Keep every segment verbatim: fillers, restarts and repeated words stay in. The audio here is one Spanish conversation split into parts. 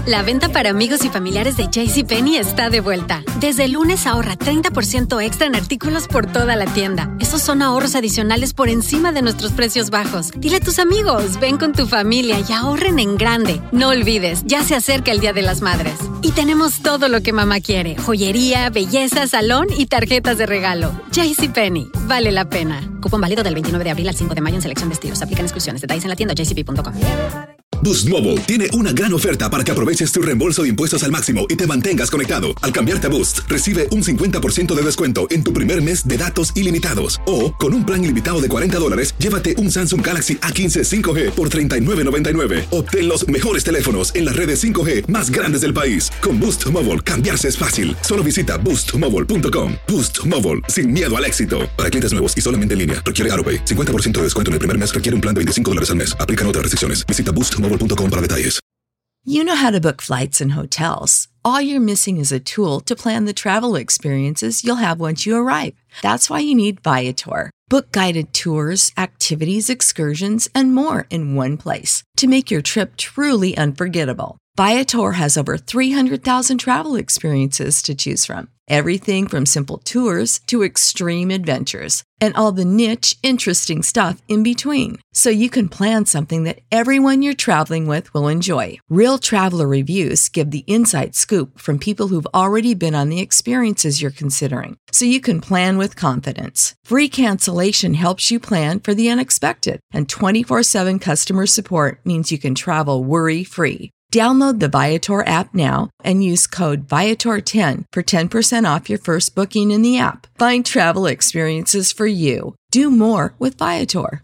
La venta para amigos y familiares de JCPenney está de vuelta. Desde el lunes ahorra treinta por ciento extra en artículos por toda la tienda. Esos son ahorros adicionales por encima de nuestros precios bajos. Dile a tus amigos, ven con tu familia y ahorren en grande. No olvides, ya se acerca el Día de las Madres. Y tenemos todo lo que mamá quiere. Joyería, belleza, salón y tarjetas de regalo. JCPenney, vale la pena. Cupón válido del veintinueve de abril al cinco de mayo en selección de estilos. Aplican exclusiones. Detalles en la tienda j c p punto com. Boost Mobile tiene una gran oferta para que aproveches tu reembolso de impuestos al máximo y te mantengas conectado. Al cambiarte a Boost, recibe un cincuenta por ciento de descuento en tu primer mes de datos ilimitados. O, con un plan ilimitado de cuarenta dólares, llévate un Samsung Galaxy A quince cinco G por treinta y nueve noventa y nueve. Obtén los mejores teléfonos en las redes cinco G más grandes del país. Con Boost Mobile, cambiarse es fácil. Solo visita boost mobile punto com. Boost Mobile, sin miedo al éxito. Para clientes nuevos y solamente en línea, requiere AutoPay. cincuenta por ciento de descuento en el primer mes requiere un plan de veinticinco dólares al mes. Aplican otras restricciones. Visita boost mobile punto com para detalles. You know how to book flights and hotels. All you're missing is a tool to plan the travel experiences you'll have once you arrive. That's why you need Viator. Book guided tours, activities, excursions, and more in one place to make your trip truly unforgettable. Viator has over three hundred thousand travel experiences to choose from. Everything from simple tours to extreme adventures and all the niche, interesting stuff in between. So you can plan something that everyone you're traveling with will enjoy. Real traveler reviews give the inside scoop from people who've already been on the experiences you're considering. So you can plan with confidence. Free cancellation helps you plan for the unexpected. And twenty-four seven customer support means you can travel worry-free. Download the Viator app now and use code Viator ten for ten percent off your first booking in the app. Find travel experiences for you. Do more with Viator.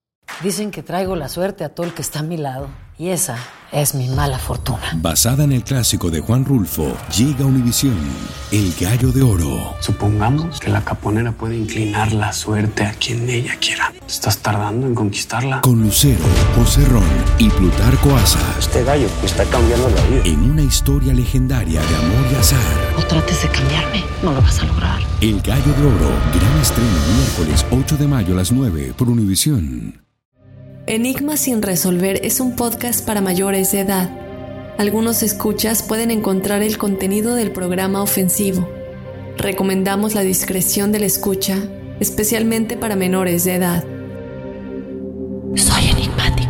Dicen que traigo la suerte a todo el que está a mi lado. Y esa es mi mala fortuna. Basada en el clásico de Juan Rulfo, llega a Univisión, El Gallo de Oro. Supongamos que la caponera puede inclinar la suerte a quien ella quiera. ¿Estás tardando en conquistarla? Con Lucero, José Ron y Plutarco Asa. Este gallo me está cambiando la vida. En una historia legendaria de amor y azar. No trates de cambiarme, no lo vas a lograr. El Gallo de Oro, gran estreno miércoles ocho de mayo a las nueve por Univisión. Enigmas sin resolver es un podcast para mayores de edad. Algunos escuchas pueden encontrar el contenido del programa ofensivo. Recomendamos la discreción de la escucha, especialmente para menores de edad. Soy enigmático.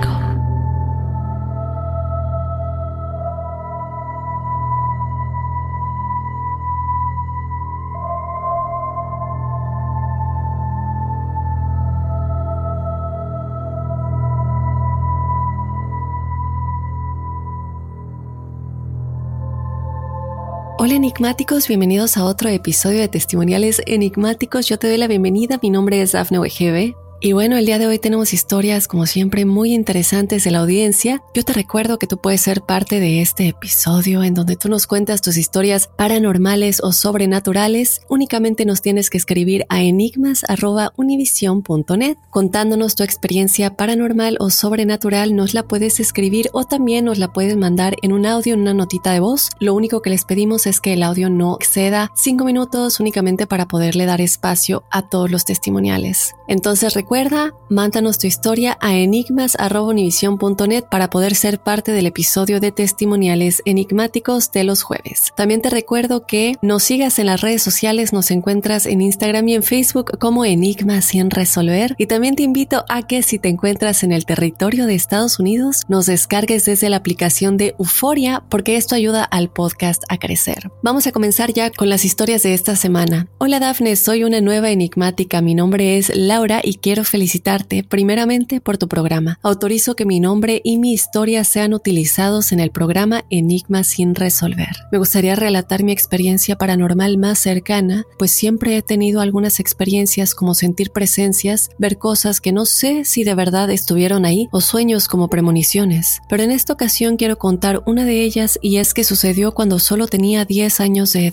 Hola enigmáticos, bienvenidos a otro episodio de Testimoniales Enigmáticos. Yo te doy la bienvenida, mi nombre es Dafne Wegebe. Y bueno, el día de hoy tenemos historias, como siempre, muy interesantes de la audiencia. Yo te recuerdo que tú puedes ser parte de este episodio en donde tú nos cuentas tus historias paranormales o sobrenaturales. Únicamente nos tienes que escribir a enigmas arroba univision punto net contándonos tu experiencia paranormal o sobrenatural. Nos la puedes escribir o también nos la puedes mandar en un audio, en una notita de voz. Lo único que les pedimos es que el audio no exceda cinco minutos, únicamente para poderle dar espacio a todos los testimoniales. Entonces recuerda, mándanos tu historia a enigmas arroba univision punto net para poder ser parte del episodio de Testimoniales Enigmáticos de los jueves. También te recuerdo que nos sigas en las redes sociales, nos encuentras en Instagram y en Facebook como Enigmas sin resolver. Y también te invito a que si te encuentras en el territorio de Estados Unidos, nos descargues desde la aplicación de Euforia, porque esto ayuda al podcast a crecer. Vamos a comenzar ya con las historias de esta semana. Hola Dafne, soy una nueva enigmática. Mi nombre es Laura y quiero felicitarte primeramente por tu programa. Autorizo que mi nombre y mi historia sean utilizados en el programa Enigmas sin resolver. Me gustaría relatar mi experiencia paranormal más cercana, pues siempre he tenido algunas experiencias como sentir presencias, ver cosas que no sé si de verdad estuvieron ahí o sueños como premoniciones. Pero en esta ocasión quiero contar una de ellas y es que sucedió cuando solo tenía diez años de edad.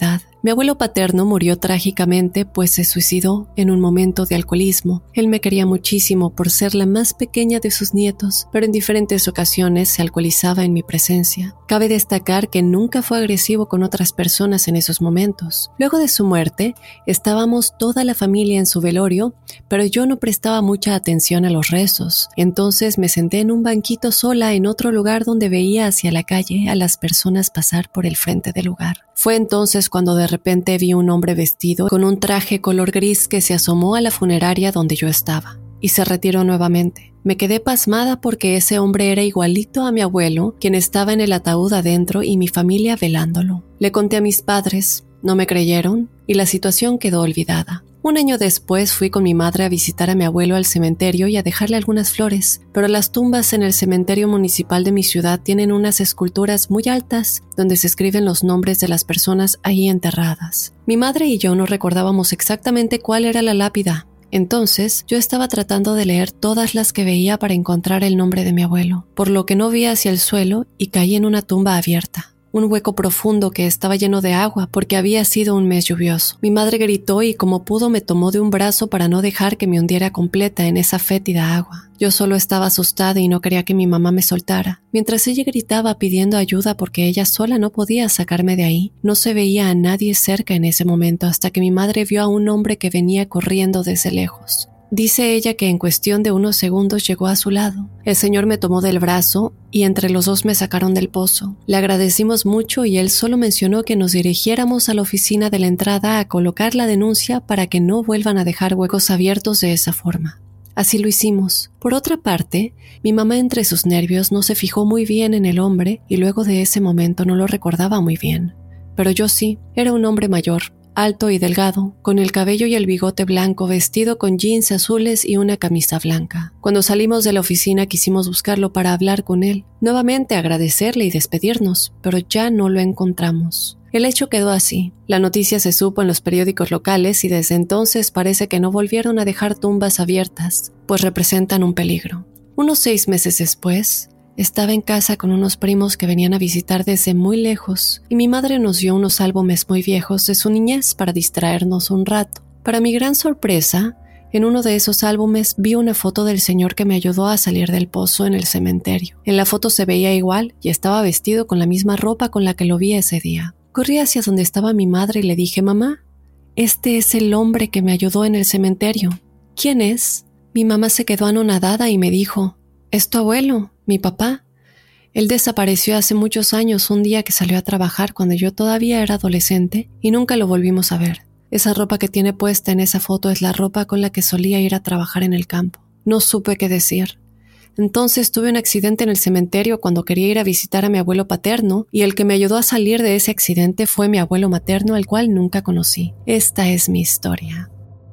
Mi abuelo paterno murió trágicamente, pues se suicidó en un momento de alcoholismo. Él me quería muchísimo por ser la más pequeña de sus nietos, pero en diferentes ocasiones se alcoholizaba en mi presencia. Cabe destacar que nunca fue agresivo con otras personas en esos momentos. Luego de su muerte, estábamos toda la familia en su velorio, pero yo no prestaba mucha atención a los rezos. Entonces me senté en un banquito sola en otro lugar donde veía hacia la calle a las personas pasar por el frente del lugar. Fue entonces cuando de repente vi un hombre vestido con un traje color gris que se asomó a la funeraria donde yo estaba y se retiró nuevamente. Me quedé pasmada porque ese hombre era igualito a mi abuelo, quien estaba en el ataúd adentro y mi familia velándolo. Le conté a mis padres, no me creyeron y la situación quedó olvidada. Un año después fui con mi madre a visitar a mi abuelo al cementerio y a dejarle algunas flores, pero las tumbas en el cementerio municipal de mi ciudad tienen unas esculturas muy altas donde se escriben los nombres de las personas ahí enterradas. Mi madre y yo no recordábamos exactamente cuál era la lápida. Entonces, yo estaba tratando de leer todas las que veía para encontrar el nombre de mi abuelo, por lo que no vi hacia el suelo y caí en una tumba abierta. Un hueco profundo que estaba lleno de agua porque había sido un mes lluvioso. Mi madre gritó y como pudo me tomó de un brazo para no dejar que me hundiera completa en esa fétida agua. Yo solo estaba asustada y no quería que mi mamá me soltara. Mientras ella gritaba pidiendo ayuda porque ella sola no podía sacarme de ahí, no se veía a nadie cerca en ese momento hasta que mi madre vio a un hombre que venía corriendo desde lejos. Dice ella que en cuestión de unos segundos llegó a su lado. El señor me tomó del brazo y entre los dos me sacaron del pozo. Le agradecimos mucho y él solo mencionó que nos dirigiéramos a la oficina de la entrada a colocar la denuncia para que no vuelvan a dejar huecos abiertos de esa forma. Así lo hicimos. Por otra parte, mi mamá entre sus nervios no se fijó muy bien en el hombre y luego de ese momento no lo recordaba muy bien. Pero yo sí, era un hombre mayor, alto y delgado, con el cabello y el bigote blanco, vestido con jeans azules y una camisa blanca. Cuando salimos de la oficina quisimos buscarlo para hablar con él, nuevamente agradecerle y despedirnos, pero ya no lo encontramos. El hecho quedó así. La noticia se supo en los periódicos locales y desde entonces parece que no volvieron a dejar tumbas abiertas, pues representan un peligro. Unos seis meses después, estaba en casa con unos primos que venían a visitar desde muy lejos y mi madre nos dio unos álbumes muy viejos de su niñez para distraernos un rato. Para mi gran sorpresa, en uno de esos álbumes vi una foto del señor que me ayudó a salir del pozo en el cementerio. En la foto se veía igual y estaba vestido con la misma ropa con la que lo vi ese día. Corrí hacia donde estaba mi madre y le dije: «Mamá, este es el hombre que me ayudó en el cementerio. ¿Quién es?». Mi mamá se quedó anonadada y me dijo: «Es tu abuelo, mi papá. Él desapareció hace muchos años un día que salió a trabajar cuando yo todavía era adolescente y nunca lo volvimos a ver. Esa ropa que tiene puesta en esa foto es la ropa con la que solía ir a trabajar en el campo». No supe qué decir. Entonces tuve un accidente en el cementerio cuando quería ir a visitar a mi abuelo paterno y el que me ayudó a salir de ese accidente fue mi abuelo materno, al cual nunca conocí. Esta es mi historia.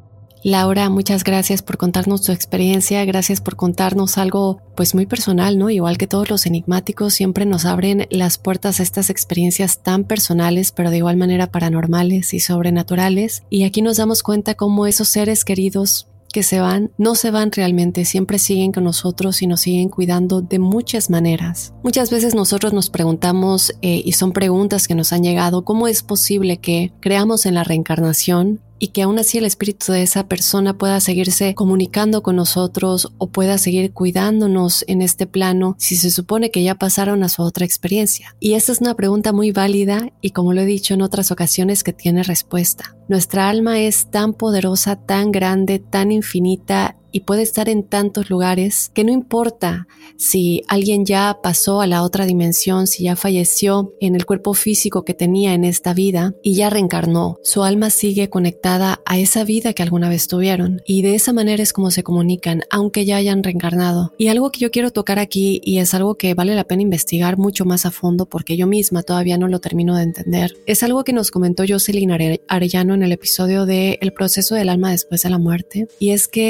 Laura, muchas gracias por contarnos tu experiencia, gracias por contarnos algo pues muy personal, ¿no? Igual que todos los enigmáticos, siempre nos abren las puertas a estas experiencias tan personales, pero de igual manera paranormales y sobrenaturales. Y aquí nos damos cuenta cómo esos seres queridos que se van, no se van realmente, siempre siguen con nosotros y nos siguen cuidando de muchas maneras. Muchas veces nosotros nos preguntamos, eh, y son preguntas que nos han llegado, ¿cómo es posible que creamos en la reencarnación y que aún así el espíritu de esa persona pueda seguirse comunicando con nosotros o pueda seguir cuidándonos en este plano si se supone que ya pasaron a su otra experiencia? Y esta es una pregunta muy válida y, como lo he dicho en otras ocasiones, que tiene respuesta. Nuestra alma es tan poderosa, tan grande, tan infinita y puede estar en tantos lugares que no importa si alguien ya pasó a la otra dimensión, si ya falleció en el cuerpo físico que tenía en esta vida y ya reencarnó, su alma sigue conectada a esa vida que alguna vez tuvieron y de esa manera es como se comunican, aunque ya hayan reencarnado. Y algo que yo quiero tocar aquí, y es algo que vale la pena investigar mucho más a fondo porque yo misma todavía no lo termino de entender, es algo que nos comentó Jocelyn Arellano en el episodio de El proceso del alma después de la muerte, y es que todas las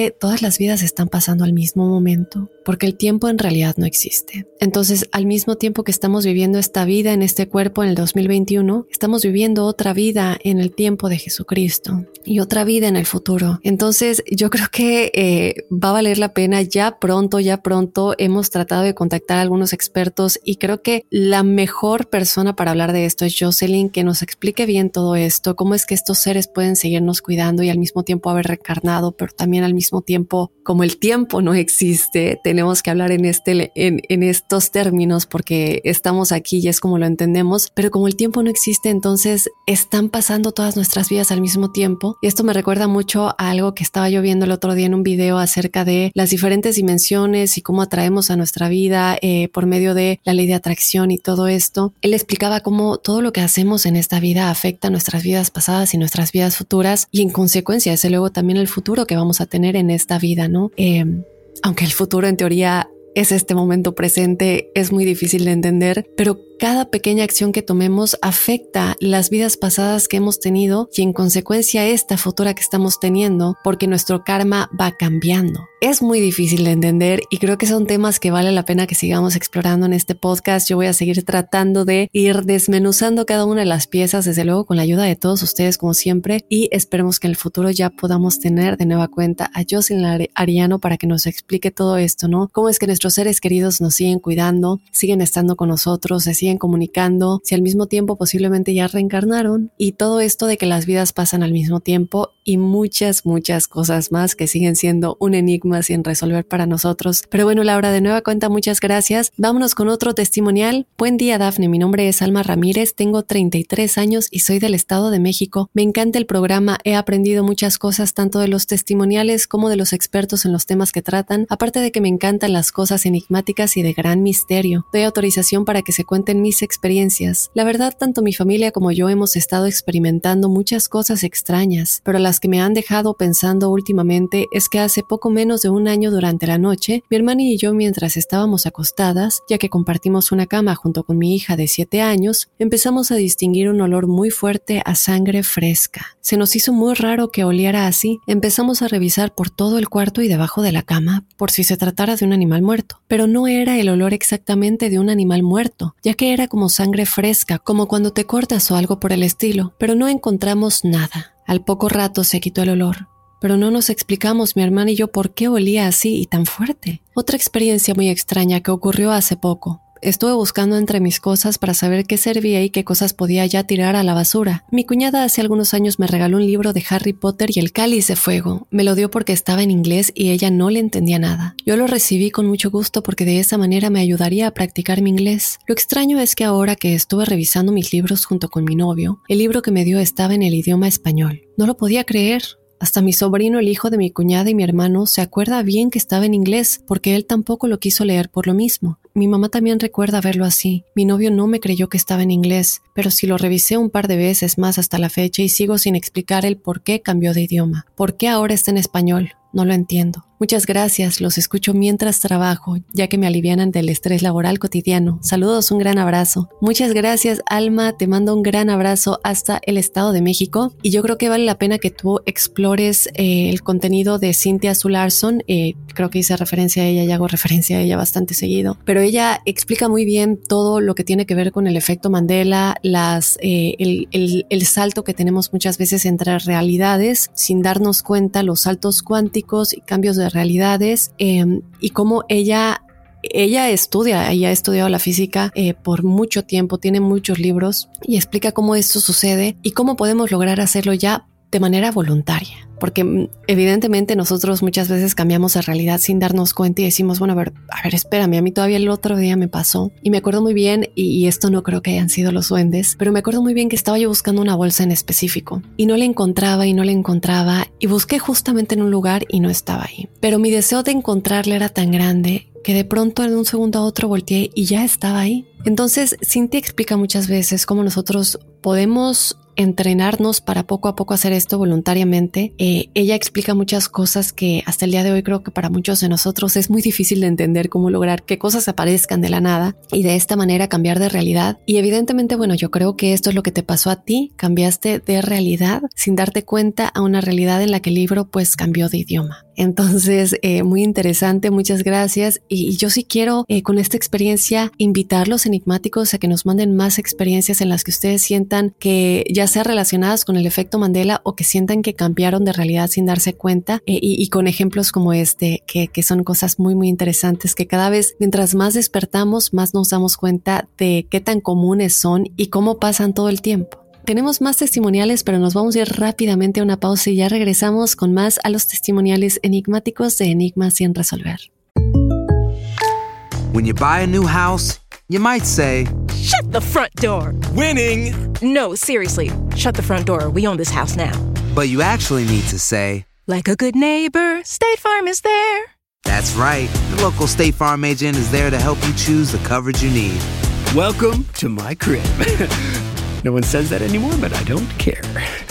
nuestras vidas están pasando al mismo momento, porque el tiempo en realidad no existe. Entonces, al mismo tiempo que estamos viviendo esta vida en este cuerpo en el dos mil veintiuno, estamos viviendo otra vida en el tiempo de Jesucristo y otra vida en el futuro. Entonces, yo creo que eh, va a valer la pena. Ya pronto, ya pronto hemos tratado de contactar a algunos expertos y creo que la mejor persona para hablar de esto es Jocelyn, que nos explique bien todo esto, cómo es que estos seres pueden seguirnos cuidando y al mismo tiempo haber reencarnado, pero también al mismo tiempo, como el tiempo no existe, tenemos que hablar en, este, en, en estos términos porque estamos aquí y es como lo entendemos, pero como el tiempo no existe, entonces están pasando todas nuestras vidas al mismo tiempo. Y esto me recuerda mucho a algo que estaba yo viendo el otro día en un video acerca de las diferentes dimensiones y cómo atraemos a nuestra vida eh, por medio de la ley de atracción y todo esto. Él explicaba cómo todo lo que hacemos en esta vida afecta a nuestras vidas pasadas y nuestras vidas futuras y en consecuencia ese luego también el futuro que vamos a tener en esta vida, ¿no? Eh, aunque el futuro en teoría es este momento presente, es muy difícil de entender, pero cada pequeña acción que tomemos afecta las vidas pasadas que hemos tenido y en consecuencia esta futura que estamos teniendo, porque nuestro karma va cambiando. Es muy difícil de entender y creo que son temas que vale la pena que sigamos explorando en este podcast. Yo voy a seguir tratando de ir desmenuzando cada una de las piezas, desde luego con la ayuda de todos ustedes como siempre, y esperemos que en el futuro ya podamos tener de nueva cuenta a Jocelyn Ariano para que nos explique todo esto, ¿no? Cómo es que nuestros seres queridos nos siguen cuidando, siguen estando con nosotros, se siguen comunicando, si al mismo tiempo posiblemente ya reencarnaron, y todo esto de que las vidas pasan al mismo tiempo y muchas, muchas cosas más que siguen siendo un enigma sin resolver para nosotros. Pero bueno, Laura, de nueva cuenta, muchas gracias. Vámonos con otro testimonial. Buen día, Dafne. Mi nombre es Alma Ramírez, tengo treinta y tres años y soy del Estado de México. Me encanta el programa, he aprendido muchas cosas tanto de los testimoniales como de los expertos en los temas que tratan, aparte de que me encantan las cosas enigmáticas y de gran misterio. Doy autorización para que se cuenten mis experiencias. La verdad, tanto mi familia como yo hemos estado experimentando muchas cosas extrañas, pero las que me han dejado pensando últimamente es que hace poco menos de un año durante la noche, mi hermana y yo, mientras estábamos acostadas, ya que compartimos una cama junto con mi hija de siete años, empezamos a distinguir un olor muy fuerte a sangre fresca. Se nos hizo muy raro que oliera así. Empezamos a revisar por todo el cuarto y debajo de la cama por si se tratara de un animal muerto, pero no era el olor exactamente de un animal muerto, ya que era como sangre fresca, como cuando te cortas o algo por el estilo, pero no encontramos nada. Al poco rato se quitó el olor, pero no nos explicamos mi hermana y yo por qué olía así y tan fuerte. Otra experiencia muy extraña que ocurrió hace poco. Estuve buscando entre mis cosas para saber qué servía y qué cosas podía ya tirar a la basura. Mi cuñada hace algunos años me regaló un libro de Harry Potter y el Cáliz de Fuego. Me lo dio porque estaba en inglés y ella no le entendía nada. Yo lo recibí con mucho gusto porque de esa manera me ayudaría a practicar mi inglés. Lo extraño es que ahora que estuve revisando mis libros junto con mi novio, el libro que me dio estaba en el idioma español. No lo podía creer. Hasta mi sobrino, el hijo de mi cuñada y mi hermano, se acuerda bien que estaba en inglés porque él tampoco lo quiso leer por lo mismo. Mi mamá también recuerda verlo así. Mi novio no me creyó que estaba en inglés, pero sí lo revisé un par de veces más hasta la fecha y sigo sin explicar el por qué cambió de idioma. ¿Por qué ahora está en español? No lo entiendo. Muchas gracias, los escucho mientras trabajo, ya que me alivianan del estrés laboral cotidiano. Saludos, un gran abrazo. Muchas gracias, Alma, te mando un gran abrazo hasta el Estado de México. Y yo creo que vale la pena que tú explores eh, el contenido de Cynthia Sue Larson. Eh, creo que hice referencia a ella y hago referencia a ella bastante seguido. Pero ella explica muy bien todo lo que tiene que ver con el efecto Mandela, las, eh, el, el, el salto que tenemos muchas veces entre realidades, sin darnos cuenta, los saltos cuánticos y cambios de realidades, eh, y cómo ella ella estudia, ella ha estudiado la física eh, por mucho tiempo, tiene muchos libros y explica cómo esto sucede y cómo podemos lograr hacerlo ya de manera voluntaria. Porque evidentemente nosotros muchas veces cambiamos de realidad sin darnos cuenta y decimos, bueno, a ver, a ver, espérame, a mí todavía el otro día me pasó. Y me acuerdo muy bien, y, y esto no creo que hayan sido los duendes, pero me acuerdo muy bien que estaba yo buscando una bolsa en específico y no la encontraba y no la encontraba y busqué justamente en un lugar y no estaba ahí. Pero mi deseo de encontrarla era tan grande que de pronto en un segundo a otro volteé y ya estaba ahí. Entonces, Cynthia explica muchas veces cómo nosotros podemos entrenarnos para poco a poco hacer esto voluntariamente. Eh, ella explica muchas cosas que hasta el día de hoy creo que para muchos de nosotros es muy difícil de entender cómo lograr que cosas aparezcan de la nada y de esta manera cambiar de realidad. Y evidentemente, bueno, yo creo que esto es lo que te pasó a ti. Cambiaste de realidad sin darte cuenta a una realidad en la que el libro pues cambió de idioma. Entonces, eh, muy interesante, muchas gracias. Y, y yo sí quiero eh, con esta experiencia invitarlos enigmáticos a que nos manden más experiencias en las que ustedes sientan que ya sea relacionadas con el efecto Mandela o que sientan que cambiaron de realidad sin darse cuenta eh, y, y con ejemplos como este, que, que son cosas muy, muy interesantes que cada vez, mientras más despertamos, más nos damos cuenta de qué tan comunes son y cómo pasan todo el tiempo. Tenemos más testimoniales, pero nos vamos a ir rápidamente a una pausa y ya regresamos con más a los testimoniales enigmáticos de Enigmas sin resolver. When you buy a new house, you might say, "Shut the front door." Winning! No, seriously, shut the front door. We own this house now. But you actually need to say, like a good neighbor, State Farm is there. That's right. The local State Farm agent is there to help you choose the coverage you need. Welcome to my crib. No one says that anymore, but I don't care.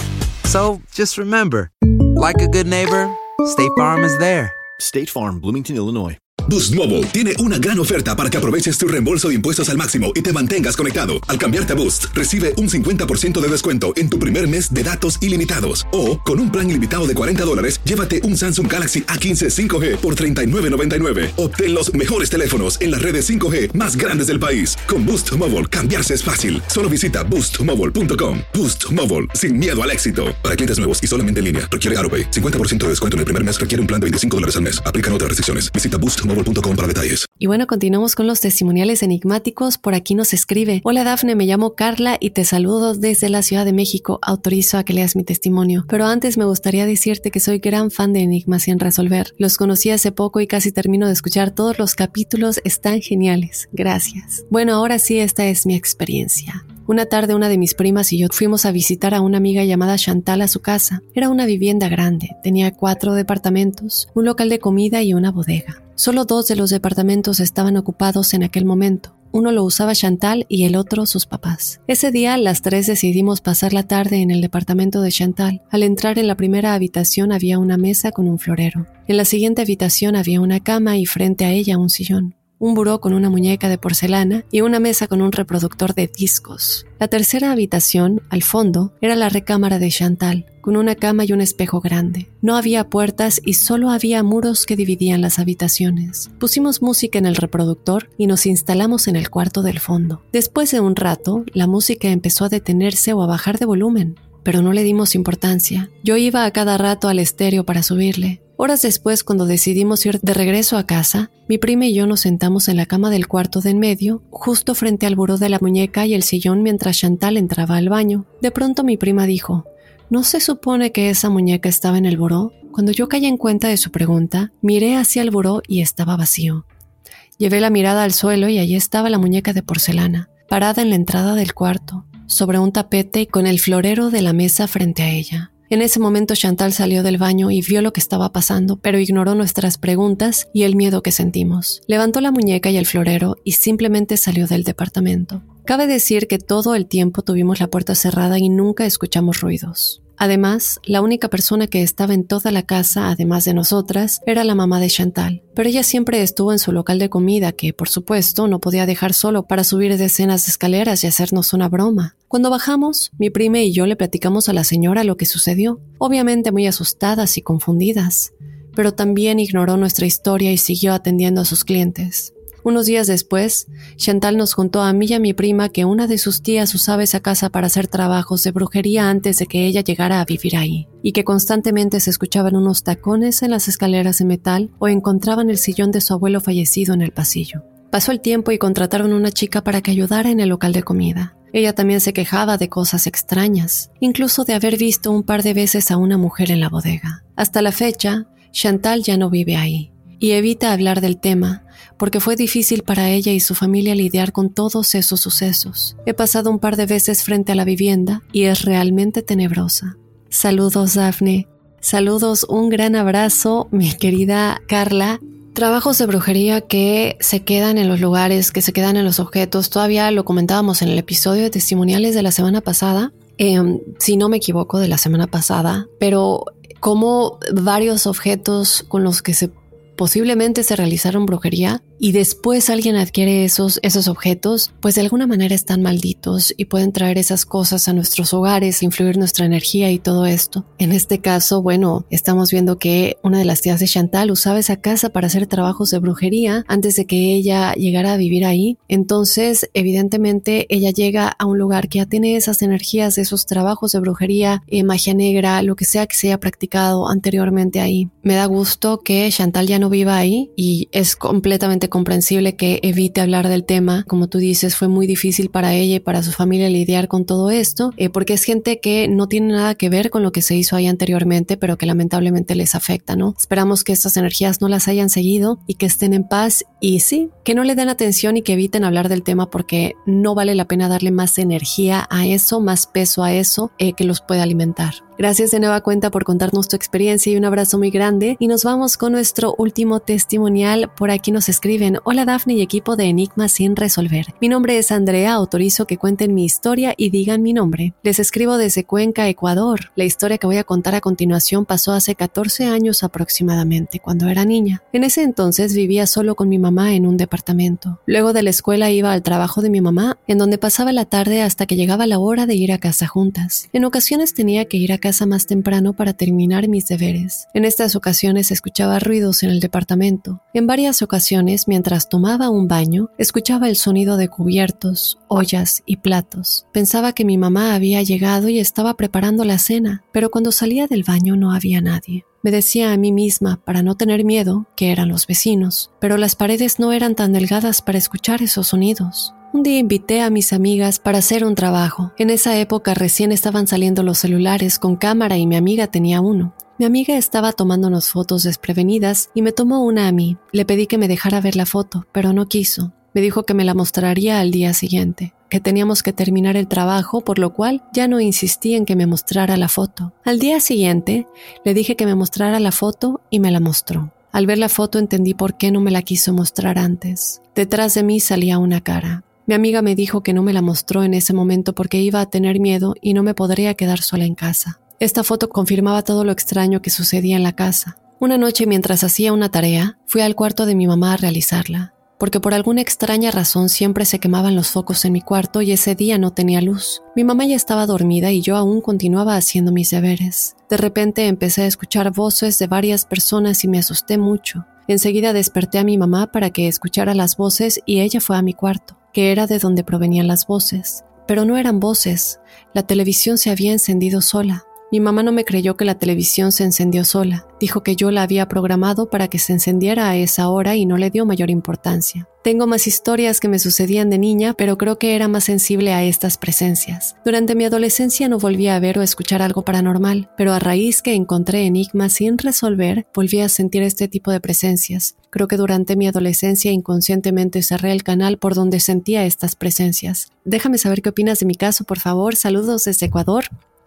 So, just remember, like a good neighbor, State Farm is there. State Farm, Bloomington, Illinois. Boost Mobile tiene una gran oferta para que aproveches tu reembolso de impuestos al máximo y te mantengas conectado. Al cambiarte a Boost, recibe un cincuenta por ciento de descuento en tu primer mes de datos ilimitados. O, con un plan ilimitado de cuarenta dólares, llévate un Samsung Galaxy A quince cinco G por treinta y nueve noventa y nueve. Obtén los mejores teléfonos en las redes cinco G más grandes del país. Con Boost Mobile, cambiarse es fácil. Solo visita boost mobile punto com. Boost Mobile, sin miedo al éxito. Para clientes nuevos y solamente en línea, requiere AutoPay. cincuenta por ciento de descuento en el primer mes, requiere un plan de veinticinco dólares al mes. Aplican otras restricciones. Visita boost mobile punto com para detalles. Y bueno, continuamos con los testimoniales enigmáticos. Por aquí nos escribe: hola Dafne, me llamo Carla y te saludo desde la Ciudad de México. Autorizo a que leas mi testimonio, pero antes me gustaría decirte que soy gran fan de Enigmas sin resolver. Los conocí hace poco y casi termino de escuchar todos los capítulos, están geniales. Gracias. Bueno, ahora sí, esta es mi experiencia. Una tarde una de mis primas y yo fuimos a visitar a una amiga llamada Chantal a su casa. Era una vivienda grande, tenía cuatro departamentos, un local de comida y una bodega. Solo dos de los departamentos estaban ocupados en aquel momento. Uno lo usaba Chantal y el otro sus papás. Ese día las tres decidimos pasar la tarde en el departamento de Chantal. Al entrar en la primera habitación había una mesa con un florero. En la siguiente habitación había una cama y frente a ella un sillón, un buró con una muñeca de porcelana y una mesa con un reproductor de discos. La tercera habitación, al fondo, era la recámara de Chantal, con una cama y un espejo grande. No había puertas y solo había muros que dividían las habitaciones. Pusimos música en el reproductor y nos instalamos en el cuarto del fondo. Después de un rato, la música empezó a detenerse o a bajar de volumen, pero no le dimos importancia. Yo iba a cada rato al estéreo para subirle. Horas después, cuando decidimos ir de regreso a casa, mi prima y yo nos sentamos en la cama del cuarto de en medio, justo frente al buró de la muñeca y el sillón mientras Chantal entraba al baño. De pronto mi prima dijo: ¿no se supone que esa muñeca estaba en el buró? Cuando yo caí en cuenta de su pregunta, miré hacia el buró y estaba vacío. Llevé la mirada al suelo y allí estaba la muñeca de porcelana, parada en la entrada del cuarto, sobre un tapete y con el florero de la mesa frente a ella. En ese momento Chantal salió del baño y vio lo que estaba pasando, pero ignoró nuestras preguntas y el miedo que sentimos. Levantó la muñeca y el florero y simplemente salió del departamento. Cabe decir que todo el tiempo tuvimos la puerta cerrada y nunca escuchamos ruidos. Además, la única persona que estaba en toda la casa, además de nosotras, era la mamá de Chantal. Pero ella siempre estuvo en su local de comida, que, por supuesto, no podía dejar solo para subir decenas de escaleras y hacernos una broma. Cuando bajamos, mi prima y yo le platicamos a la señora lo que sucedió, obviamente muy asustadas y confundidas, pero también ignoró nuestra historia y siguió atendiendo a sus clientes. Unos días después, Chantal nos contó a mí y a mi prima que una de sus tías usaba esa casa para hacer trabajos de brujería antes de que ella llegara a vivir ahí, y que constantemente se escuchaban unos tacones en las escaleras de metal o encontraban el sillón de su abuelo fallecido en el pasillo. Pasó el tiempo y contrataron una chica para que ayudara en el local de comida. Ella también se quejaba de cosas extrañas, incluso de haber visto un par de veces a una mujer en la bodega. Hasta la fecha, Chantal ya no vive ahí y evita hablar del tema porque fue difícil para ella y su familia lidiar con todos esos sucesos. He pasado un par de veces frente a la vivienda y es realmente tenebrosa. Saludos, Dafne. Saludos, un gran abrazo, mi querida Carla. Trabajos de brujería que se quedan en los lugares, que se quedan en los objetos. Todavía lo comentábamos en el episodio de testimoniales de la semana pasada, eh, si no me equivoco, de la semana pasada, pero como varios objetos con los que se posiblemente se realizaron brujería y después alguien adquiere esos, esos objetos, pues de alguna manera están malditos y pueden traer esas cosas a nuestros hogares, influir nuestra energía y todo esto. En este caso, bueno, estamos viendo que una de las tías de Chantal usaba esa casa para hacer trabajos de brujería antes de que ella llegara a vivir ahí. Entonces, evidentemente, ella llega a un lugar que ya tiene esas energías de esos trabajos de brujería, eh, magia negra, lo que sea que se haya practicado anteriormente ahí. Me da gusto que Chantal ya no viva ahí y es completamente comprensible que evite hablar del tema. Como tú dices, fue muy difícil para ella y para su familia lidiar con todo esto, eh, porque es gente que no tiene nada que ver con lo que se hizo ahí anteriormente, pero que lamentablemente les afecta, ¿no? Esperamos que estas energías no las hayan seguido y que estén en paz y sí, que no le den atención y que eviten hablar del tema porque no vale la pena darle más energía a eso, más peso a eso, eh, que los puede alimentar. Gracias de nueva cuenta por contarnos tu experiencia y un abrazo muy grande. Y nos vamos con nuestro último testimonial. Por aquí nos escriben: hola Dafne y equipo de Enigmas sin resolver. Mi nombre es Andrea, autorizo que cuenten mi historia y digan mi nombre. Les escribo desde Cuenca, Ecuador. La historia que voy a contar a continuación pasó hace catorce años aproximadamente, cuando era niña. En ese entonces vivía solo con mi mamá en un departamento. Luego de la escuela iba al trabajo de mi mamá, en donde pasaba la tarde hasta que llegaba la hora de ir a casa juntas. En ocasiones tenía que ir a casa más temprano para terminar mis deberes. En estas ocasiones escuchaba ruidos en el departamento. En varias ocasiones, mientras tomaba un baño, escuchaba el sonido de cubiertos, ollas y platos. Pensaba que mi mamá había llegado y estaba preparando la cena, pero cuando salía del baño no había nadie. Me decía a mí misma, para no tener miedo, que eran los vecinos, pero las paredes no eran tan delgadas para escuchar esos sonidos. Un día invité a mis amigas para hacer un trabajo. En esa época recién estaban saliendo los celulares con cámara y mi amiga tenía uno. Mi amiga estaba tomándonos fotos desprevenidas y me tomó una a mí. Le pedí que me dejara ver la foto, pero no quiso. Me dijo que me la mostraría al día siguiente, que teníamos que terminar el trabajo, por lo cual ya no insistí en que me mostrara la foto. Al día siguiente le dije que me mostrara la foto y me la mostró. Al ver la foto entendí por qué no me la quiso mostrar antes. Detrás de mí salía una cara. Mi amiga me dijo que no me la mostró en ese momento porque iba a tener miedo y no me podría quedar sola en casa. Esta foto confirmaba todo lo extraño que sucedía en la casa. Una noche, mientras hacía una tarea, fui al cuarto de mi mamá a realizarla, porque por alguna extraña razón siempre se quemaban los focos en mi cuarto y ese día no tenía luz. Mi mamá ya estaba dormida y yo aún continuaba haciendo mis deberes. De repente empecé a escuchar voces de varias personas y me asusté mucho. Enseguida desperté a mi mamá para que escuchara las voces y ella fue a mi cuarto, que era de donde provenían las voces. Pero no eran voces, la televisión se había encendido sola. Mi mamá no me creyó que la televisión se encendió sola. Dijo que yo la había programado para que se encendiera a esa hora y no le dio mayor importancia. Tengo más historias que me sucedían de niña, pero creo que era más sensible a estas presencias. Durante mi adolescencia no volví a ver o escuchar algo paranormal, pero a raíz que encontré enigmas sin resolver, volví a sentir este tipo de presencias. Creo que durante mi adolescencia inconscientemente cerré el canal por donde sentía estas presencias. Déjame saber qué opinas de mi caso, por favor. Saludos desde Ecuador.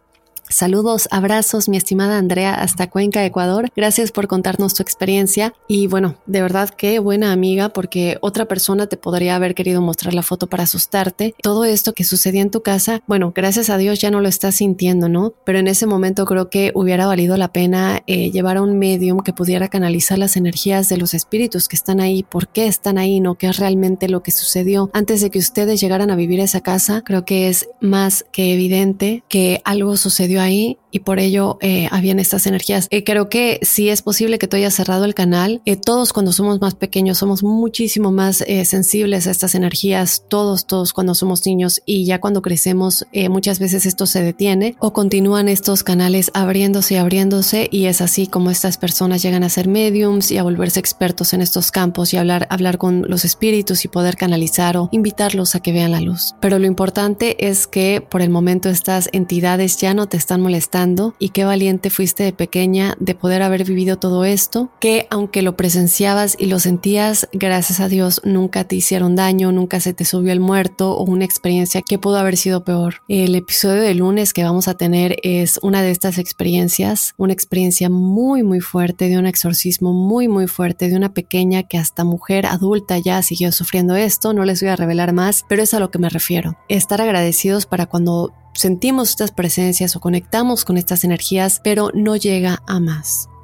Saludos, abrazos, mi estimada Andrea, hasta Cuenca, Ecuador. Gracias por contarnos tu experiencia y bueno, de verdad qué buena amiga, porque otra persona te podría haber querido mostrar la foto para asustarte. Todo esto que sucedía en tu casa, bueno, gracias a Dios ya no lo estás sintiendo, ¿no? Pero en ese momento creo que hubiera valido la pena eh, llevar a un medium que pudiera canalizar las energías de los espíritus que están ahí, por qué están ahí, ¿no? ¿Qué es realmente lo que sucedió antes de que ustedes llegaran a vivir a esa casa? Creo que es más que evidente que algo sucedió ahí y por ello eh, habían estas energías. Eh, creo que sí es posible que tú hayas cerrado el canal. Eh, todos cuando somos más pequeños somos muchísimo más eh, sensibles a estas energías, todos, todos cuando somos niños, y ya cuando crecemos eh, muchas veces esto se detiene o continúan estos canales abriéndose y abriéndose, y es así como estas personas llegan a ser mediums y a volverse expertos en estos campos y hablar, hablar con los espíritus y poder canalizar o invitarlos a que vean la luz. Pero lo importante es que por el momento estas entidades ya no te están molestando, y qué valiente fuiste de pequeña de poder haber vivido todo esto, que aunque lo presenciabas y lo sentías, gracias a Dios nunca te hicieron daño, nunca se te subió el muerto o una experiencia que pudo haber sido peor. El episodio de lunes que vamos a tener es una de estas experiencias, una experiencia muy muy fuerte, de un exorcismo muy muy fuerte, de una pequeña que hasta mujer adulta ya siguió sufriendo esto. No les voy a revelar más, pero es a lo que me refiero. Estar agradecidos para cuando sentimos estas presencias o conectamos con estas energías, pero no llega a más.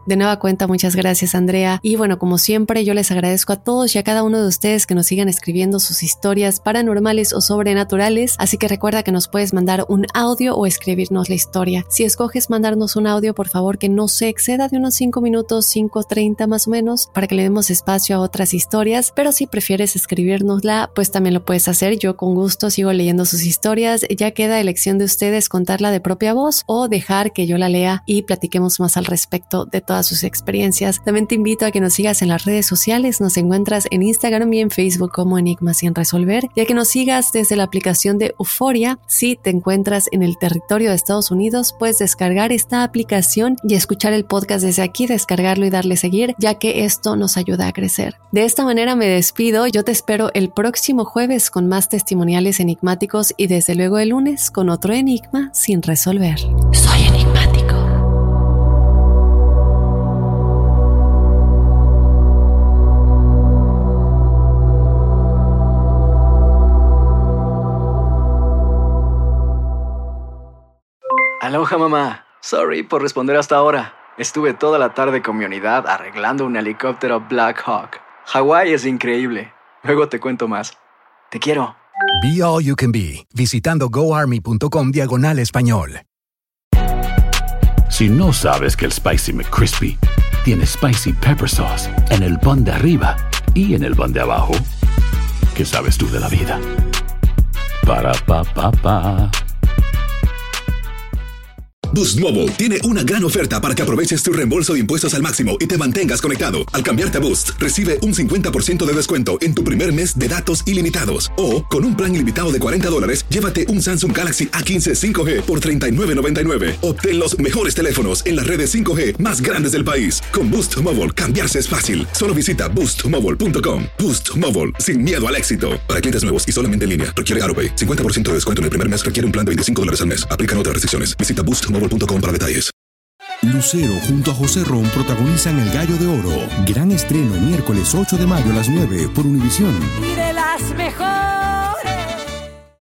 De nueva cuenta, muchas gracias, Andrea. Y bueno, como siempre, yo les agradezco a todos y a cada uno de ustedes que nos sigan escribiendo sus historias paranormales o sobrenaturales. Así que recuerda que nos puedes mandar un audio o escribirnos la historia. Si escoges mandarnos un audio, por favor, que no se exceda de unos cinco minutos, cinco treinta más o menos, para que le demos espacio a otras historias. Pero si prefieres escribirnosla, pues también lo puedes hacer. Yo con gusto sigo leyendo sus historias. Ya queda elección de ustedes contarla de propia voz o dejar que yo la lea y platiquemos más al respecto de todas sus experiencias. También te invito a que nos sigas en las redes sociales. Nos encuentras en Instagram y en Facebook como Enigmas sin resolver, y a que nos sigas desde la aplicación de Euforia. Si te encuentras en el territorio de Estados Unidos, puedes descargar esta aplicación y escuchar el podcast desde aquí, descargarlo y darle seguir, ya que esto nos ayuda a crecer. De esta manera me despido. Yo te espero el próximo jueves con más testimoniales enigmáticos y desde luego el lunes con otro enigma sin resolver. Soy enigmático. Aloha, mamá. Sorry por responder hasta ahora. Estuve toda la tarde con mi unidad arreglando un helicóptero Black Hawk. Hawái es increíble. Luego te cuento más. Te quiero. Be All You Can Be, visitando goarmy.com diagonal español. Si no sabes que el Spicy McCrispy tiene Spicy Pepper Sauce en el pan de arriba y en el pan de abajo, ¿qué sabes tú de la vida? Para, pa, pa, pa. Boost Mobile tiene una gran oferta para que aproveches tu reembolso de impuestos al máximo y te mantengas conectado. Al cambiarte a Boost, recibe un cincuenta por ciento de descuento en tu primer mes de datos ilimitados. O, con un plan ilimitado de cuarenta dólares, llévate un Samsung Galaxy A quince cinco G por treinta y nueve noventa y nueve. Obtén los mejores teléfonos en las redes cinco G más grandes del país. Con Boost Mobile, cambiarse es fácil. Solo visita boost mobile punto com. Boost Mobile, sin miedo al éxito. Para clientes nuevos y solamente en línea, requiere AutoPay. cincuenta por ciento de descuento en el primer mes requiere un plan de veinticinco dólares al mes. Aplican otras restricciones. Visita boost mobile punto com para detalles. Lucero junto a José Ron protagonizan El Gallo de Oro. Gran estreno miércoles ocho de mayo a las nueve por Univisión. Y de las mejores.